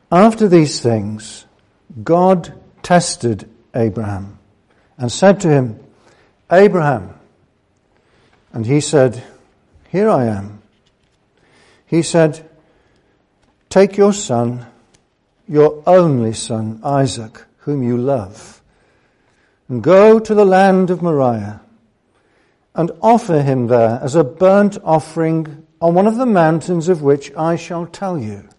After these things, God tested Abraham and said to him, Abraham. And he said, Here I am. He said, Take your son, your only son, Isaac, whom you love, and go to the land of Moriah, and offer him there as a burnt offering on one of the mountains of which I shall tell you.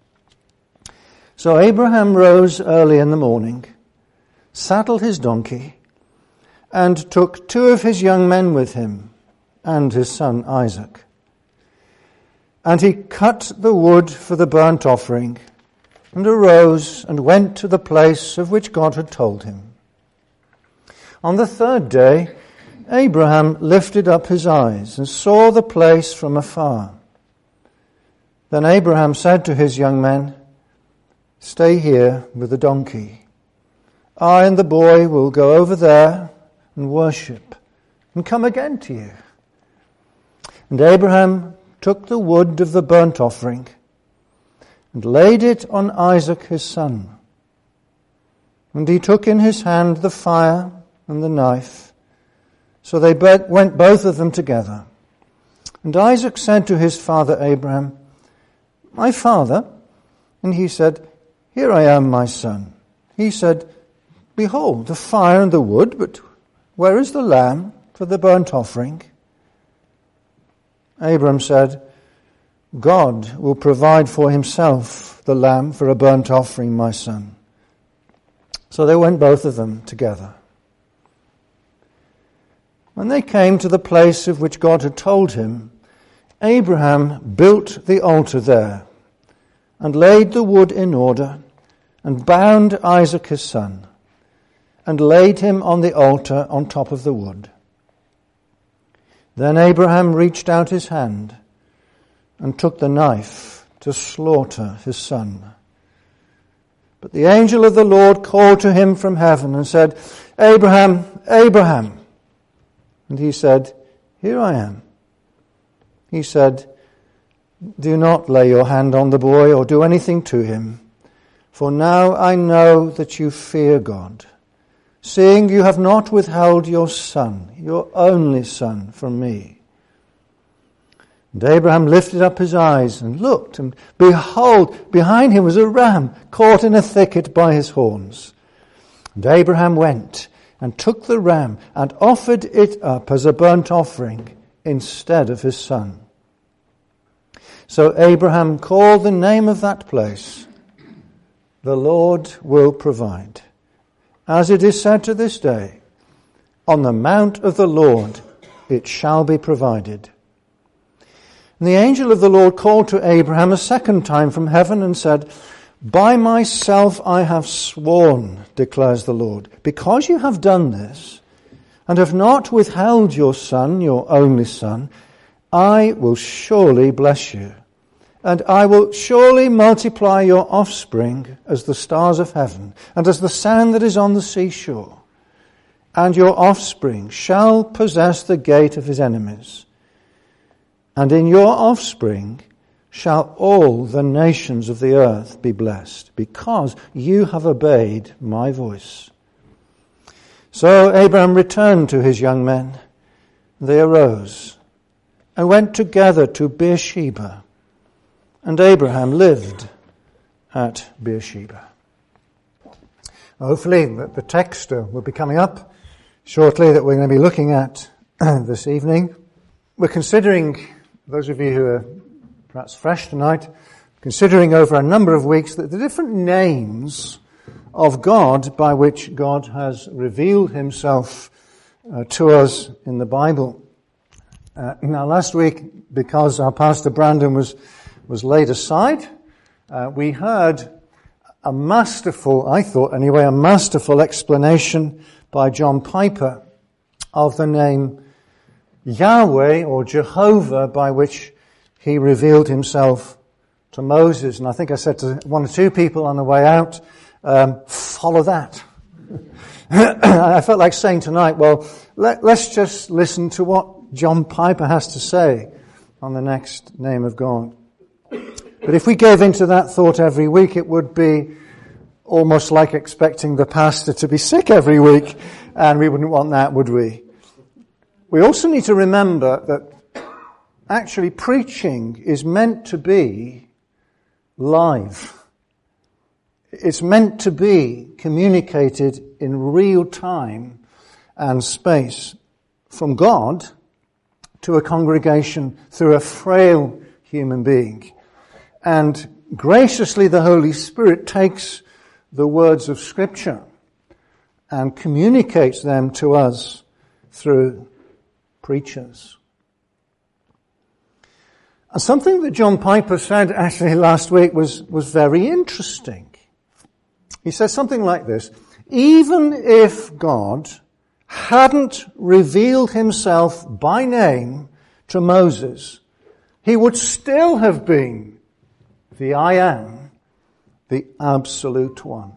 So Abraham rose early in the morning, saddled his donkey, and took 2 of his young men with him, and his son Isaac. And he cut the wood for the burnt offering, and arose and went to the place of which God had told him. On the 3rd day, Abraham lifted up his eyes and saw the place from afar. Then Abraham said to his young men, Stay here with the donkey. I and the boy will go over there and worship and come again to you. And Abraham took the wood of the burnt offering and laid it on Isaac his son. And he took in his hand the fire and the knife. So they went both of them together. And Isaac said to his father Abraham, My father? And he said, Here I am, my son. He said, Behold, the fire and the wood, but where is the lamb for the burnt offering? Abraham said, God will provide for himself the lamb for a burnt offering, my son. So they went both of them together. When they came to the place of which God had told him, Abraham built the altar there, and laid the wood in order, and bound Isaac his son, and laid him on the altar on top of the wood. Then Abraham reached out his hand, and took the knife to slaughter his son. But the angel of the Lord called to him from heaven and said, Abraham, Abraham. And he said, Here I am. He said, Do not lay your hand on the boy or do anything to him, for now I know that you fear God, seeing you have not withheld your son, your only son, from me. And Abraham lifted up his eyes and looked, and behold, behind him was a ram caught in a thicket by his horns. And Abraham went and took the ram and offered it up as a burnt offering instead of his son. So Abraham called the name of that place, The Lord Will Provide. As it is said to this day, On the mount of the Lord it shall be provided. And the angel of the Lord called to Abraham a second time from heaven and said, By myself I have sworn, declares the Lord, because you have done this, and have not withheld your son, your only son, I will surely bless you, and I will surely multiply your offspring as the stars of heaven, and as the sand that is on the seashore. And your offspring shall possess the gate of his enemies. And in your offspring shall all the nations of the earth be blessed, because you have obeyed my voice. So Abraham returned to his young men. They arose and went together to Beersheba, and Abraham lived at Beersheba. Hopefully the text will be coming up shortly that we're going to be looking at this evening. We're considering, those of you who are perhaps fresh tonight, considering over a number of weeks the different names of God by which God has revealed himself to us in the Bible. Now last week, because our pastor Brandon was laid aside, we heard a masterful, I thought anyway, a masterful explanation by John Piper of the name Yahweh or Jehovah by which he revealed himself to Moses. And I think I said to one or two people on the way out, follow that. I felt like saying tonight, well, let's just listen to what John Piper has to say on the next name of God. But if we gave into that thought every week, it would be almost like expecting the pastor to be sick every week, and we wouldn't want that, would we? We also need to remember that actually preaching is meant to be live. It's meant to be communicated in real time and space from God to a congregation through a frail human being. And graciously the Holy Spirit takes the words of Scripture and communicates them to us through preachers. And something that John Piper said actually last week was very interesting. He says something like this: even if God hadn't revealed himself by name to Moses, he would still have been the I am, the absolute one.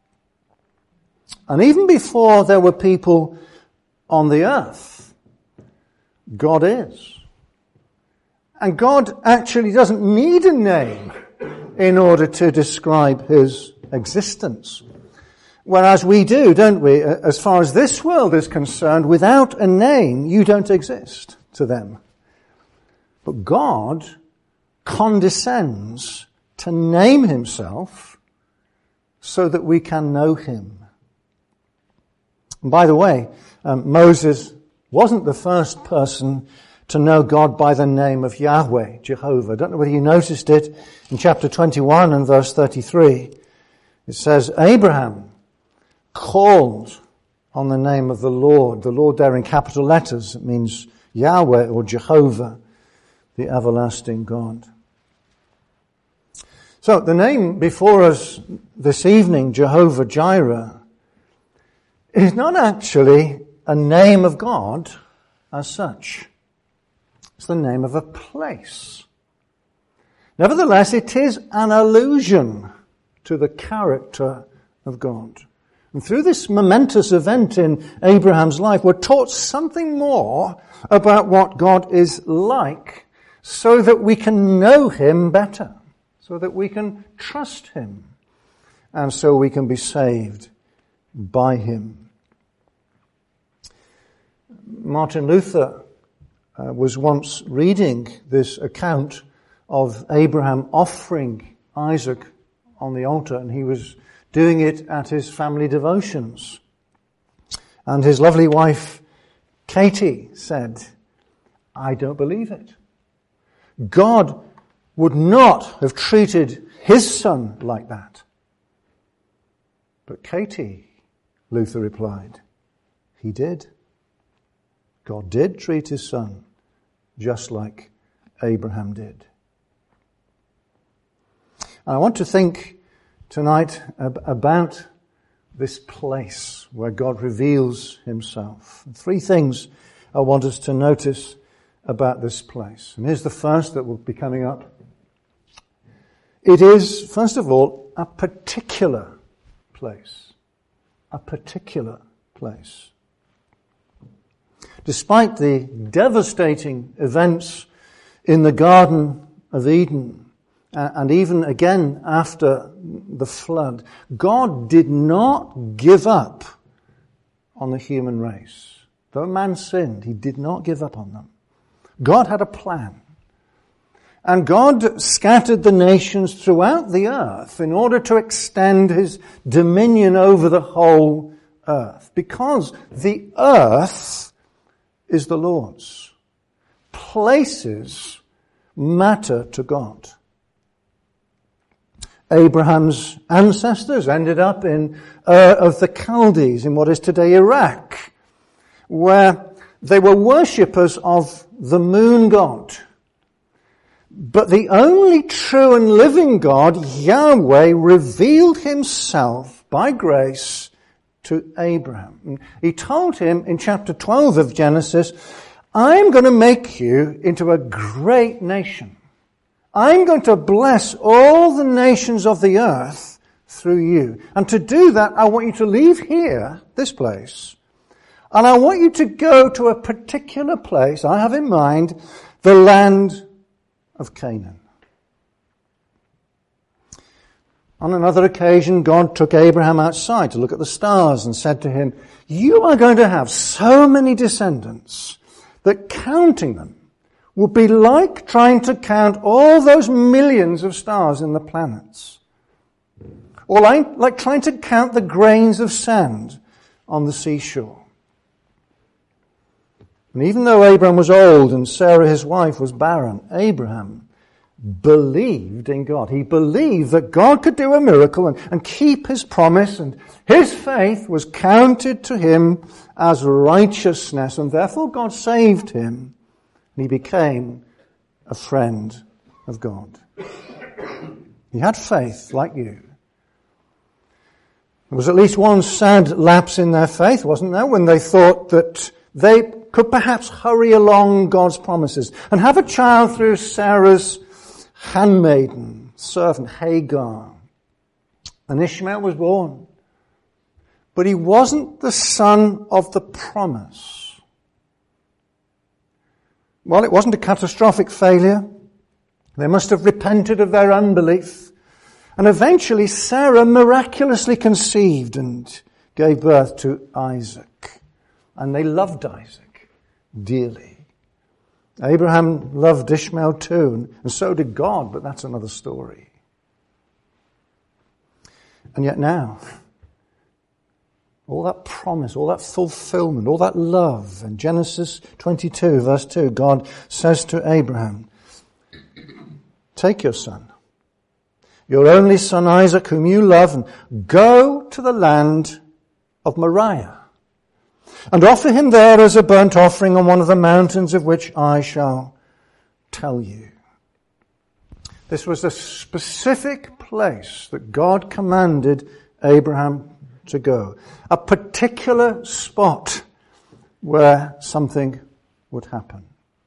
And even before there were people on the earth, God is. And God actually doesn't need a name in order to describe his existence. Whereas we do, don't we? As far as this world is concerned, without a name, you don't exist to them. But God condescends to name himself so that we can know him. And by the way, Moses wasn't the first person to know God by the name of Yahweh, Jehovah. I don't know whether you noticed it in chapter 21 and verse 33. It says, Abraham called on the name of the Lord. The Lord there in capital letters. It means Yahweh or Jehovah, the everlasting God. So the name before us this evening, Jehovah Jireh, is not actually a name of God as such. It's the name of a place. Nevertheless, it is an allusion to the character of God. And through this momentous event in Abraham's life, we're taught something more about what God is like so that we can know him better, so that we can trust him, and so we can be saved by him. Martin Luther was once reading this account of Abraham offering Isaac on the altar, and he was doing it at his family devotions. And his lovely wife, Katie, said, I don't believe it. God would not have treated his son like that. But Katie, Luther replied, he did. God did treat his son just like Abraham did. And I want to think tonight about this place where God reveals himself. 3 things I want us to notice about this place. And here's the first that will be coming up. It is, first of all, a particular place. A particular place. Despite the devastating events in the Garden of Eden, and even again after the flood, God did not give up on the human race. Though man sinned, he did not give up on them. God had a plan. And God scattered the nations throughout the earth in order to extend his dominion over the whole earth. Because the earth is the Lord's. Places matter to God. Abraham's ancestors ended up in Ur of the Chaldees, in what is today Iraq, where they were worshippers of the moon god. But the only true and living God, Yahweh, revealed himself by grace to Abraham. He told him in chapter 12 of Genesis, I'm going to make you into a great nation. I'm going to bless all the nations of the earth through you. And to do that, I want you to leave here, this place, and I want you to go to a particular place I have in mind, the land of Canaan. On another occasion, God took Abraham outside to look at the stars and said to him, "You are going to have so many descendants that counting them will be like trying to count all those millions of stars in the planets. Or like trying to count the grains of sand on the seashore." And even though Abraham was old and Sarah his wife was barren, Abraham believed in God. He believed that God could do a miracle and keep his promise, and his faith was counted to him as righteousness, and therefore God saved him, and he became a friend of God. He had faith like you. There was at least one sad lapse in their faith, wasn't there, when they thought that they could perhaps hurry along God's promises and have a child through Sarah's handmaiden, servant Hagar. And Ishmael was born. But he wasn't the son of the promise. Well, it wasn't a catastrophic failure. They must have repented of their unbelief. And eventually Sarah miraculously conceived and gave birth to Isaac. And they loved Isaac dearly. Abraham loved Ishmael too, and so did God, but that's another story. And yet now, all that promise, all that fulfillment, all that love, in Genesis 22, verse 2, God says to Abraham, "Take your son, your only son Isaac, whom you love, and go to the land of Moriah, and offer him there as a burnt offering on one of the mountains of which I shall tell you." This was a specific place that God commanded Abraham to go. A particular spot where something would happen.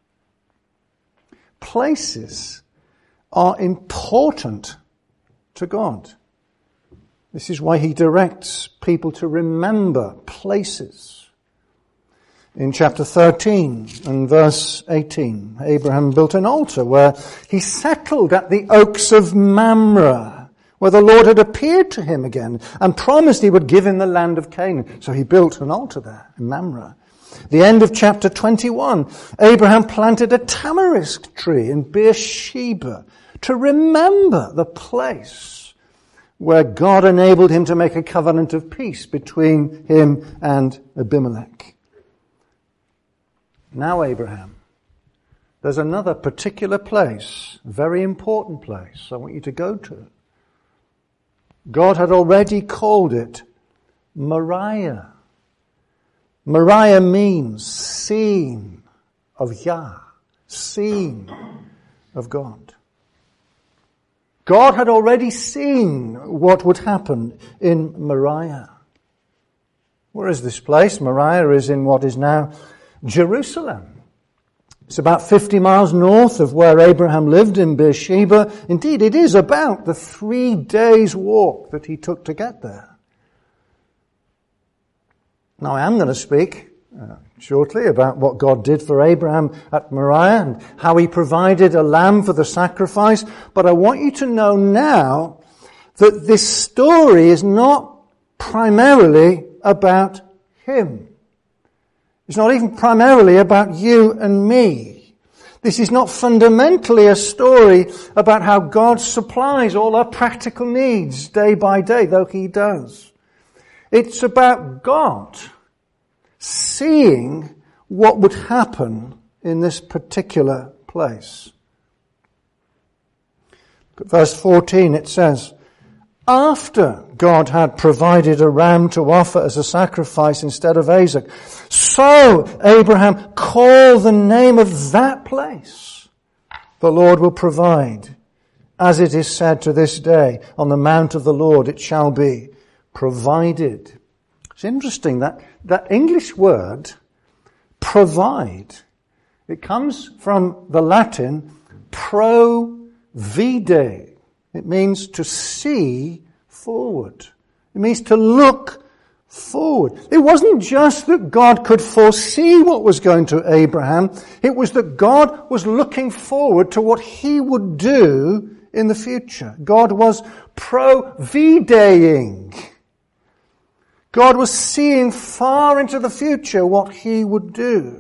Places are important to God. This is why he directs people to remember places. In chapter 13 and verse 18, Abraham built an altar where he settled at the oaks of Mamre, where the Lord had appeared to him again and promised he would give him the land of Canaan. So he built an altar there in Mamre. The end of chapter 21, Abraham planted a tamarisk tree in Beersheba to remember the place where God enabled him to make a covenant of peace between him and Abimelech. Now, Abraham, there's another particular place, a very important place I want you to go to. God had already called it Moriah. Moriah means seen of Yah, seen of God. God had already seen what would happen in Moriah. Where is this place? Moriah is in what is now Jerusalem. It's about 50 miles north of where Abraham lived in Beersheba. Indeed, it is about the 3 days' walk that he took to get there. Now, I am going to speak shortly about what God did for Abraham at Moriah and how he provided a lamb for the sacrifice. But I want you to know now that this story is not primarily about him. It's not even primarily about you and me. This is not fundamentally a story about how God supplies all our practical needs day by day, though he does. It's about God seeing what would happen in this particular place. Verse 14, it says, after God had provided a ram to offer as a sacrifice instead of Isaac, so Abraham called the name of that place, "The Lord will provide. As it is said to this day, on the mount of the Lord it shall be provided." It's interesting that English word, provide, it comes from the Latin provide. It means to see forward. It means to look forward. It wasn't just that God could foresee what was going to Abraham. It was that God was looking forward to what he would do in the future. God was providing. God was seeing far into the future what he would do.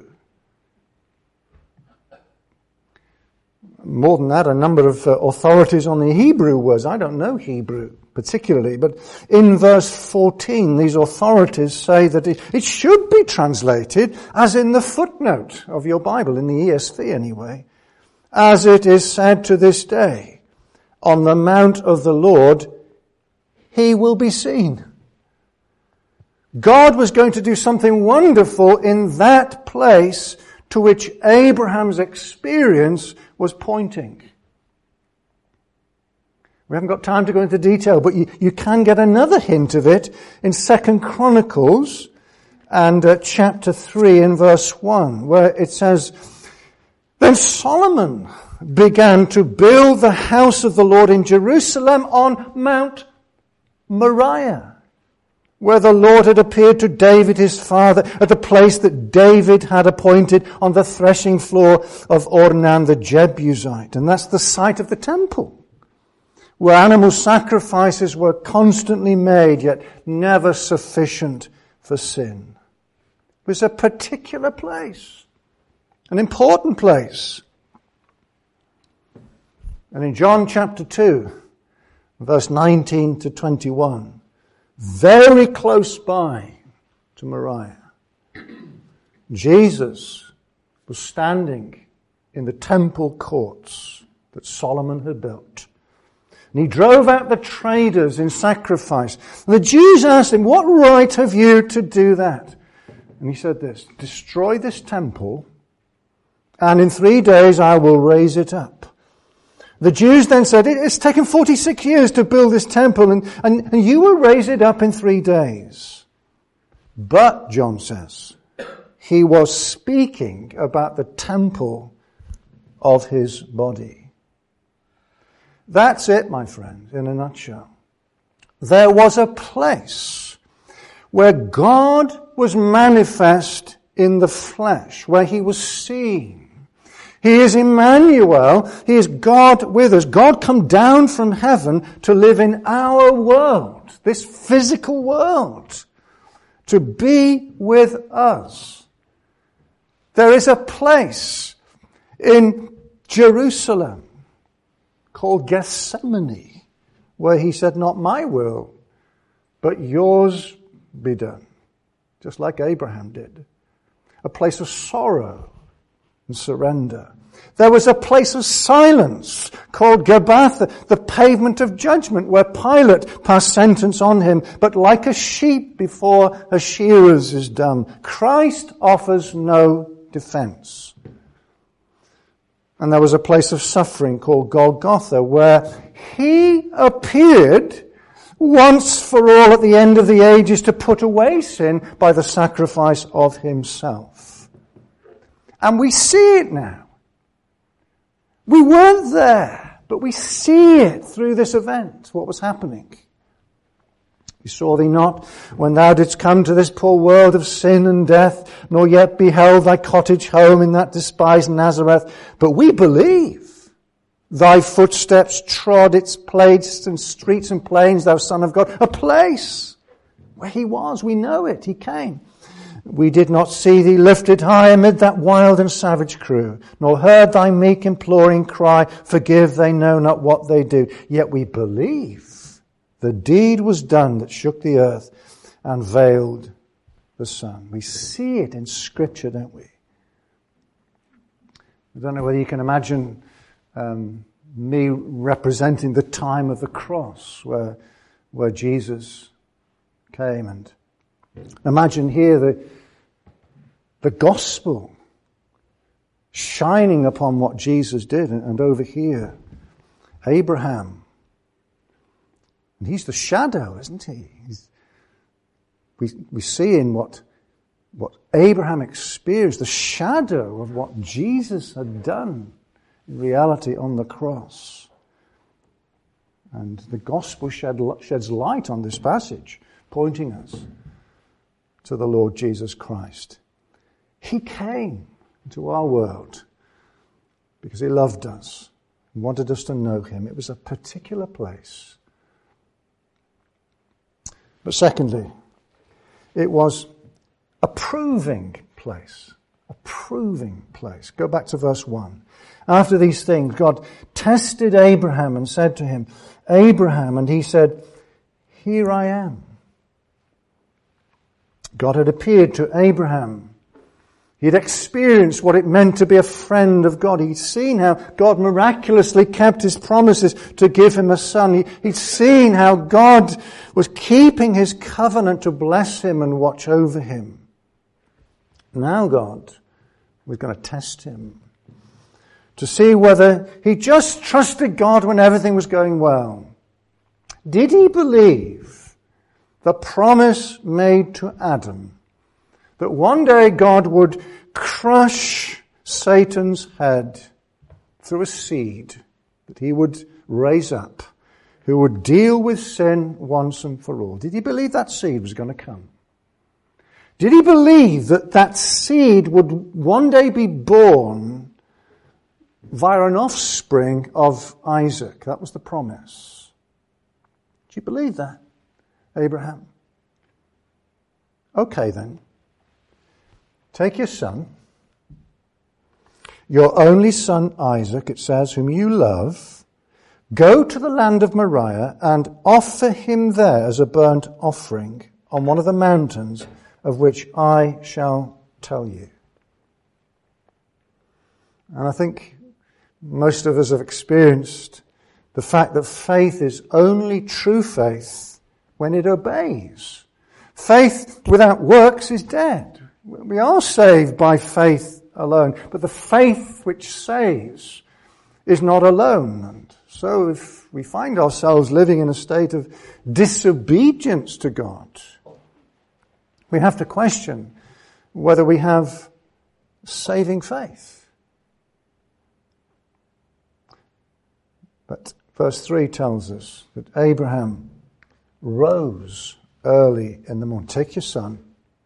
More than that, a number of authorities on the Hebrew words. I don't know Hebrew particularly, but in verse 14, these authorities say that it should be translated as in the footnote of your Bible, in the ESV anyway, as it is said to this day, on the mount of the Lord, he will be seen. God was going to do something wonderful in that place to which Abraham's experience was pointing. We haven't got time to go into detail, but you can get another hint of it in 2 Chronicles and chapter 3 in verse 1, where it says, Then Solomon began to build the house of the Lord in Jerusalem on Mount Moriah, where the Lord had appeared to David his father, at the place that David had appointed on the threshing floor of Ornan the Jebusite. And that's the site of the temple, where animal sacrifices were constantly made, yet never sufficient for sin. It was a particular place, an important place. And in John chapter 2, verse 19 to 21, very close by to Moriah, Jesus was standing in the temple courts that Solomon had built. And he drove out the traders in sacrifice. And the Jews asked him, What right have you to do that? And he said this, Destroy this temple, and in 3 days I will raise it up. The Jews then said, It's taken 46 years to build this temple, and you will raise it up in 3 days. But, John says, he was speaking about the temple of his body. That's it, my friend, in a nutshell. There was a place where God was manifest in the flesh, where he was seen. He is Emmanuel. He is God with us. God come down from heaven to live in our world, this physical world, to be with us. There is a place in Jerusalem called Gethsemane, where he said, Not my will, but yours be done, just like Abraham did. A place of sorrow and surrender. There was a place of silence called Gabbatha, the pavement of judgment, where Pilate passed sentence on him, but like a sheep before a shearers is dumb, Christ offers no defense. And there was a place of suffering called Golgotha, where he appeared once for all at the end of the ages to put away sin by the sacrifice of himself. And we see it now. We weren't there, but we see it through this event, what was happening. We saw thee not when thou didst come to this poor world of sin and death, nor yet beheld thy cottage home in that despised Nazareth. But we believe. Thy footsteps trod its places and streets and plains, thou Son of God. A place where he was. We know it. He came. We did not see thee lifted high amid that wild and savage crew, nor heard thy meek imploring cry, Forgive, they know not what they do. Yet we believe the deed was done that shook the earth and veiled the sun. We see it in Scripture, don't we? I don't know whether you can imagine me representing the time of the cross where Jesus came, and imagine here the gospel shining upon what Jesus did, and over here Abraham. And he's the shadow, isn't he? We see in what Abraham experienced, the shadow of what Jesus had done in reality on the cross. And the gospel sheds light on this passage, pointing us to the Lord Jesus Christ. He came into our world because he loved us He wanted us to know him. It was a particular place. But secondly, it was a proving place. A proving place. Go back to verse 1. After these things, God tested Abraham and said to him, Abraham, and he said, Here I am. God had appeared to Abraham. He had experienced what it meant to be a friend of God. He'd seen how God miraculously kept his promises to give him a son. He'd seen how God was keeping his covenant to bless him and watch over him. Now God was going to test him to see whether he just trusted God when everything was going well. Did he believe the promise made to Adam that one day God would crush Satan's head through a seed that he would raise up, who would deal with sin once and for all? Did he believe that seed was going to come? Did he believe that that seed would one day be born via an offspring of Isaac? That was the promise. Do you believe that, Abraham? Okay then. Take your son, your only son Isaac, it says, whom you love, go to the land of Moriah and offer him there as a burnt offering on one of the mountains of which I shall tell you. And I think most of us have experienced the fact that faith is only true faith when it obeys. Faith without works is dead. We are saved by faith alone, but the faith which saves is not alone. And so if we find ourselves living in a state of disobedience to God, we have to question whether we have saving faith. But verse 3 tells us that Abraham rose early in the morning. Take your son.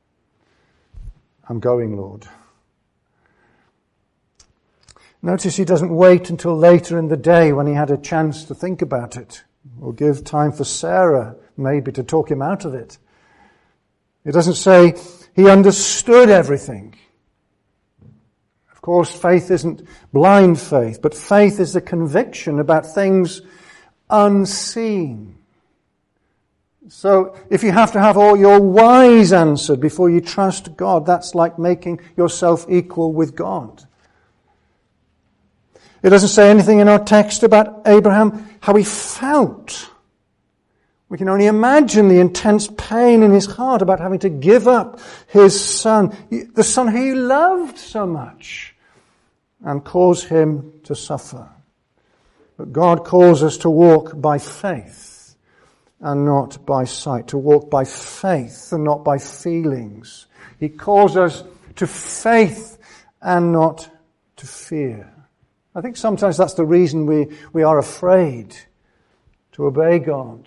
I'm going, Lord. Notice he doesn't wait until later in the day when he had a chance to think about it, or give time for Sarah maybe to talk him out of it. It doesn't say he understood everything. Of course, faith isn't blind faith, but faith is the conviction about things unseen. So if you have to have all your whys answered before you trust God, that's like making yourself equal with God. It doesn't say anything in our text about Abraham, how he felt. We can only imagine the intense pain in his heart about having to give up his son, the son he loved so much, and cause him to suffer. But God calls us to walk by faith and not by sight, to walk by faith and not by feelings. He calls us to faith and not to fear. I think sometimes that's the reason we are afraid to obey God.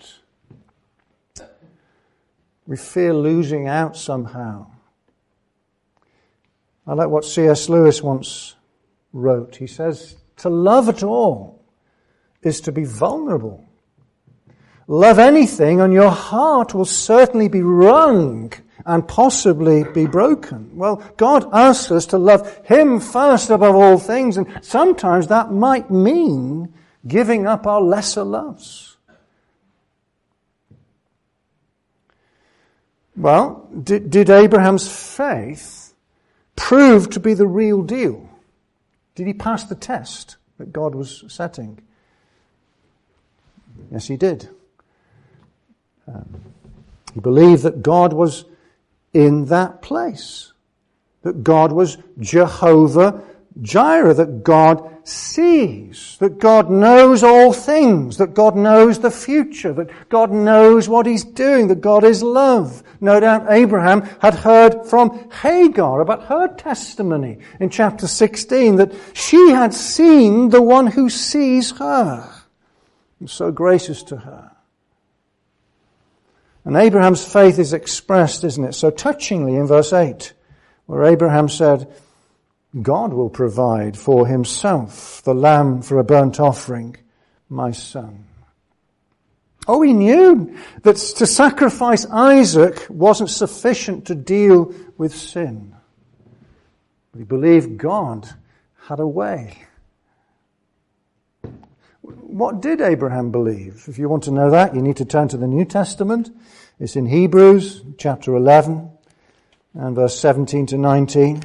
We fear losing out somehow. I like what C.S. Lewis once wrote. He says, to love at all is to be vulnerable. Love anything and your heart will certainly be wrung and possibly be broken. Well, God asks us to love him first above all things, and sometimes that might mean giving up our lesser loves. Well, did Abraham's faith prove to be the real deal? Did he pass the test that God was setting? Yes, he did. He believed that God was in that place, that God was Jehovah Jireh, that God sees, that God knows all things, that God knows the future, that God knows what he's doing, that God is love. No doubt Abraham had heard from Hagar about her testimony in chapter 16, that she had seen the one who sees her. He was so gracious to her. And Abraham's faith is expressed, isn't it, so touchingly in verse 8, where Abraham said, God will provide for himself the lamb for a burnt offering, my son. Oh, he knew that to sacrifice Isaac wasn't sufficient to deal with sin. But he believed God had a way. What did Abraham believe? If you want to know that, you need to turn to the New Testament. It's in Hebrews chapter 11 and verse 17 to 19.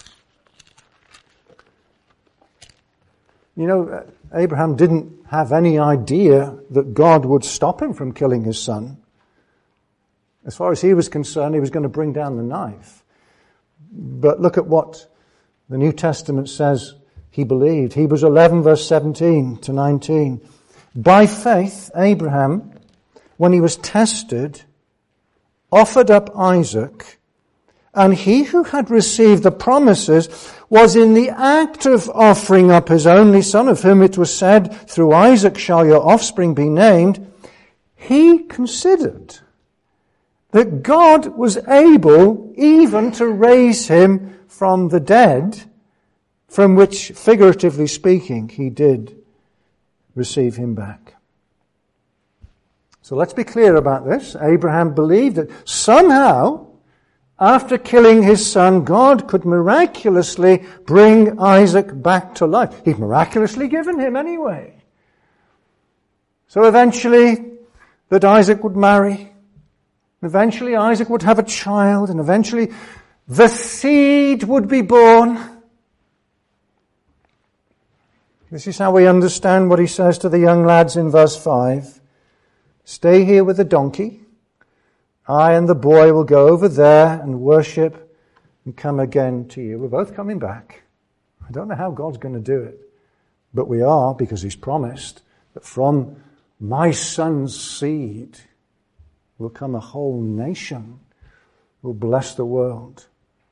You know, Abraham didn't have any idea that God would stop him from killing his son. As far as he was concerned, he was going to bring down the knife. But look at what the New Testament says he believed. Hebrews 11 verse 17 to 19. By faith, Abraham, when he was tested, offered up Isaac, and he who had received the promises was in the act of offering up his only son, of whom it was said, through Isaac shall your offspring be named. He considered that God was able even to raise him from the dead, from which, figuratively speaking, he did receive him back. So let's be clear about this. Abraham believed that somehow, after killing his son, God could miraculously bring Isaac back to life. He'd miraculously given him anyway. So eventually, that Isaac would marry. Eventually, Isaac would have a child. And eventually, the seed would be born. This is how we understand what he says to the young lads in verse 5. Stay here with the donkey. I and the boy will go over there and worship and come again to you. We're both coming back. I don't know how God's going to do it, but we are, because he's promised that from my son's seed will come a whole nation, will bless the world.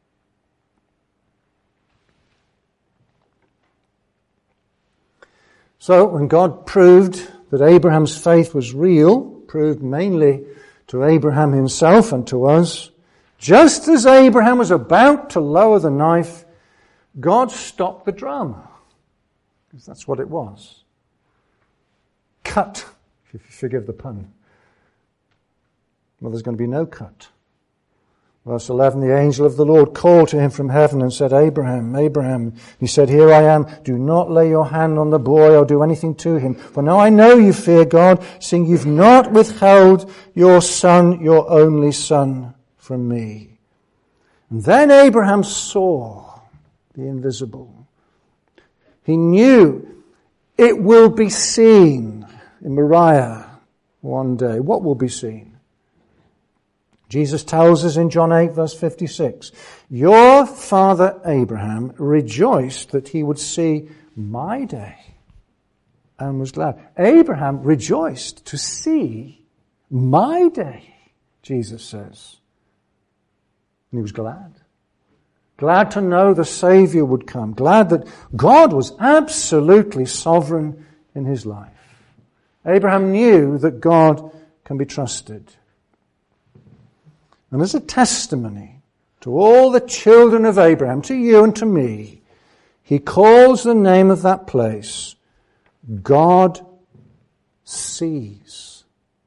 So when God proved that Abraham's faith was real, proved mainly to Abraham himself and to us, just as Abraham was about to lower the knife, God stopped the drama. Because that's what it was. Cut, if you forgive the pun. Well, there's going to be no cut. Verse 11, the angel of the Lord called to him from heaven and said, Abraham, Abraham. He said, here I am. Do not lay your hand on the boy or do anything to him. For now I know you fear God, seeing you've not withheld your son, your only son, from me. And then Abraham saw the invisible. He knew it will be seen in Moriah one day. What will be seen? Jesus tells us in John 8 verse 56, your father Abraham rejoiced that he would see my day and was glad. Abraham rejoiced to see my day, Jesus says. And he was glad. Glad to know the Savior would come. Glad that God was absolutely sovereign in his life. Abraham knew that God can be trusted. And as a testimony to all the children of Abraham, to you and to me, he calls the name of that place, God sees.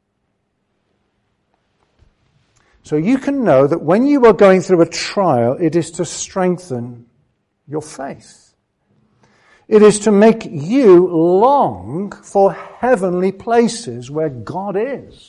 So you can know that when you are going through a trial, it is to strengthen your faith. It is to make you long for heavenly places where God is.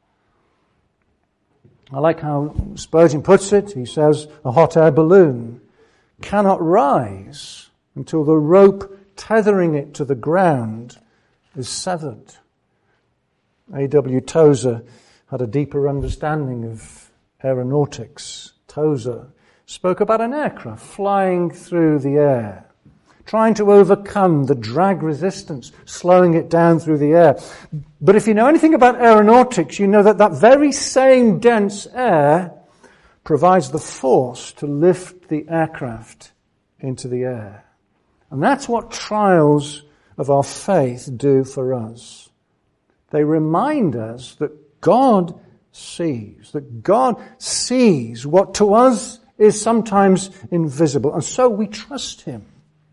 I like how Spurgeon puts it. He says, a hot air balloon cannot rise until the rope tethering it to the ground is severed. A.W. Tozer had a deeper understanding of aeronautics. Tozer spoke about an aircraft flying through the air, trying to overcome the drag resistance, slowing it down through the air. But if you know anything about aeronautics, you know that that very same dense air provides the force to lift the aircraft into the air. And that's what trials of our faith do for us. They remind us that God sees what to us is sometimes invisible, and so we trust him.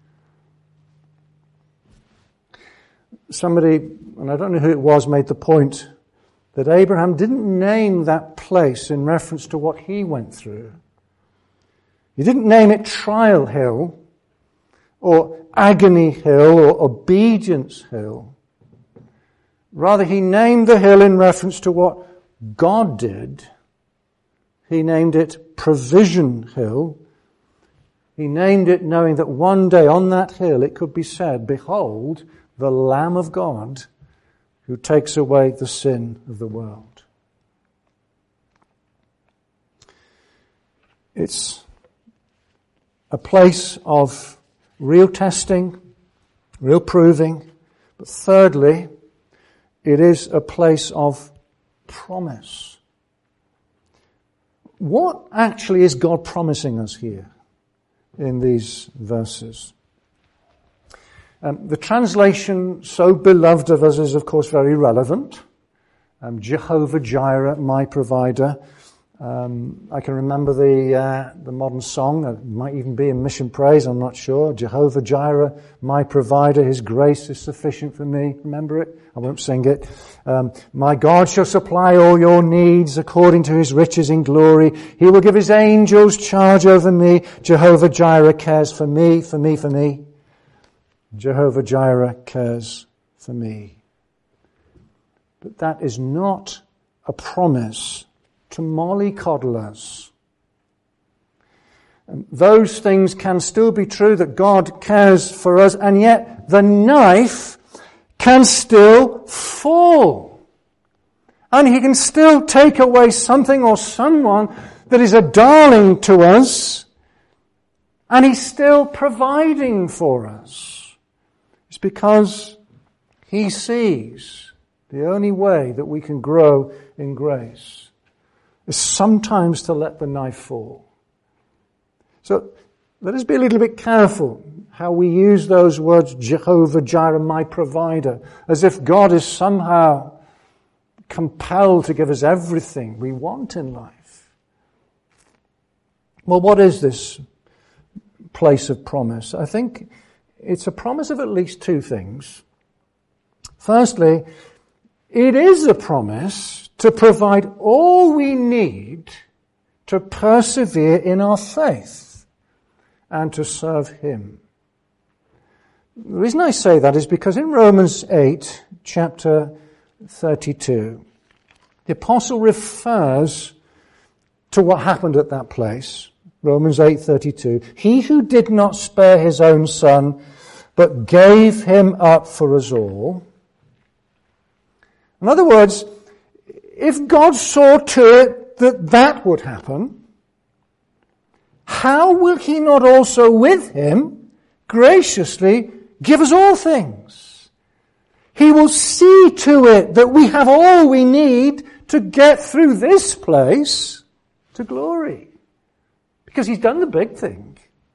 Somebody, and I don't know who it was, made the point that Abraham didn't name that place in reference to what he went through. He didn't name it Trial Hill, or Agony Hill, or Obedience Hill. Rather, he named the hill in reference to what God did. He named it Provision Hill. He named it knowing that one day on that hill it could be said, "Behold, the Lamb of God who takes away the sin of the world." It's a place of real testing, real proving, but thirdly, it is a place of promise. What actually is God promising us here in these verses? The translation so beloved of us is, of course, very relevant. Jehovah Jireh, my provider. I can remember the modern song. It might even be in Mission Praise, I'm not sure. Jehovah Jireh, my provider, his grace is sufficient for me. Remember it? I won't sing it. My God shall supply all your needs according to his riches in glory. He will give his angels charge over me. Jehovah Jireh cares for me, for me, for me. Jehovah Jireh cares for me. But that is not a promise to mollycoddle us. And those things can still be true, that God cares for us, and yet the knife can still fall. And he can still take away something or someone that is a darling to us, and he's still providing for us. It's because he sees the only way that we can grow in grace is sometimes to let the knife fall. So let us be a little bit careful how we use those words, Jehovah Jireh, my provider, as if God is somehow compelled to give us everything we want in life. Well, what is this place of promise? I think it's a promise of at least two things. Firstly, it is a promise to provide all we need to persevere in our faith and to serve him. The reason I say that is because in Romans 8, chapter 32, the apostle refers to what happened at that place. Romans 8:32. He who did not spare his own son, but gave him up for us all. In other words, if God saw to it that that would happen, how will he not also with him graciously give us all things? He will see to it that we have all we need to get through this place to glory. Because he's done the big thing.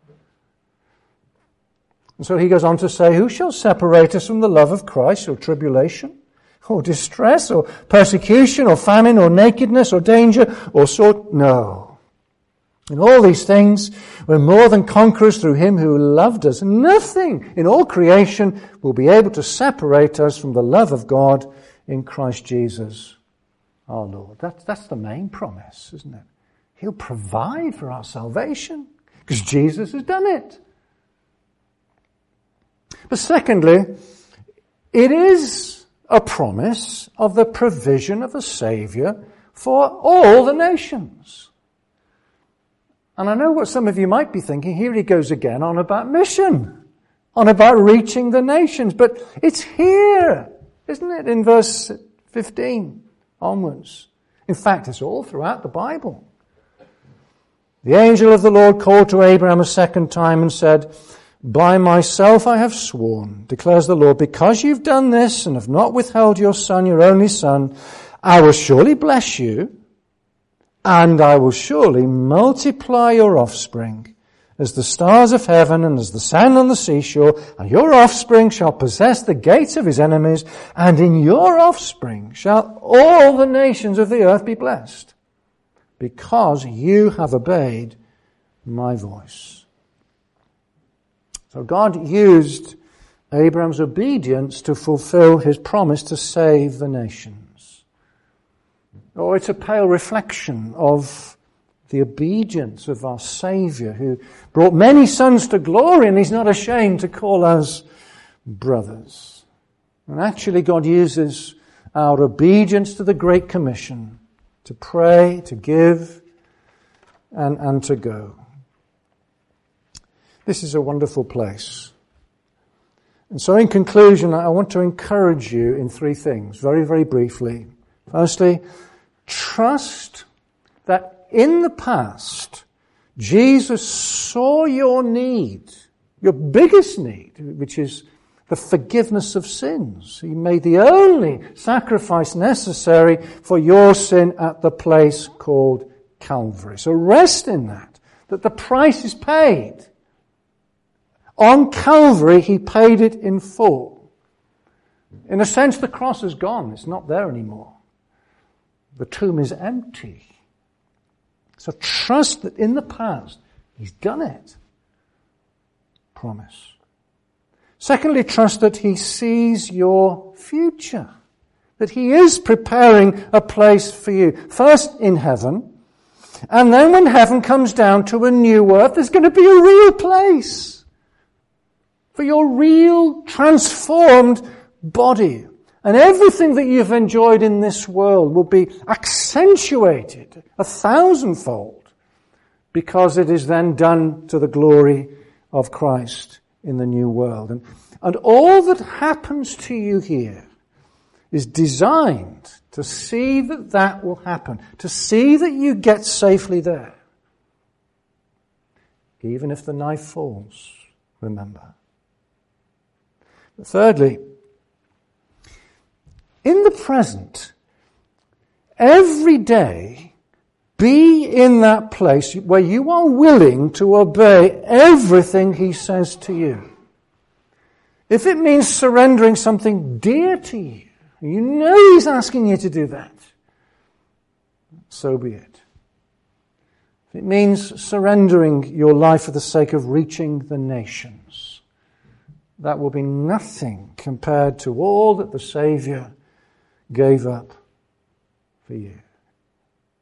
And so he goes on to say, who shall separate us from the love of Christ? Or tribulation, or distress, or persecution, or famine, or nakedness, or danger, or sword? No. In all these things, we're more than conquerors through him who loved us. Nothing in all creation will be able to separate us from the love of God in Christ Jesus our Lord. That's the main promise, isn't it? He'll provide for our salvation because Jesus has done it. But secondly, it is a promise of the provision of a Saviour for all the nations. And I know what some of you might be thinking, here he goes again on about mission, on about reaching the nations. But it's here, isn't it, in verse 15 onwards. In fact, it's all throughout the Bible. The angel of the Lord called to Abraham a second time and said, by myself I have sworn, declares the Lord, because you've done this and have not withheld your son, your only son, I will surely bless you, and I will surely multiply your offspring as the stars of heaven and as the sand on the seashore, and your offspring shall possess the gates of his enemies, and in your offspring shall all the nations of the earth be blessed, because you have obeyed my voice. So God used Abraham's obedience to fulfill his promise to save the nations. Or it's a pale reflection of the obedience of our Saviour, who brought many sons to glory, and he's not ashamed to call us brothers. And actually God uses our obedience to the Great Commission to pray, to give, and to go. This is a wonderful place. And so in conclusion, I want to encourage you in three things, very, very briefly. Firstly, trust that in the past, Jesus saw your need, your biggest need, which is the forgiveness of sins. He made the only sacrifice necessary for your sin at the place called Calvary. So rest in that the price is paid. On Calvary, he paid it in full. In a sense, the cross is gone. It's not there anymore. The tomb is empty. So trust that in the past, he's done it. Promise. Secondly, trust that he sees your future. That he is preparing a place for you. First in heaven, and then when heaven comes down to a new earth, there's going to be a real place for your real transformed body. And everything that you've enjoyed in this world will be accentuated 1,000-fold because it is then done to the glory of Christ in the new world. And all that happens to you here is designed to see that will happen, to see that you get safely there. Even if the knife falls, remember. But thirdly, in the present, every day, be in that place where you are willing to obey everything he says to you. If it means surrendering something dear to you, you know he's asking you to do that, so be it. If it means surrendering your life for the sake of reaching the nations, that will be nothing compared to all that the Saviour gave up for you.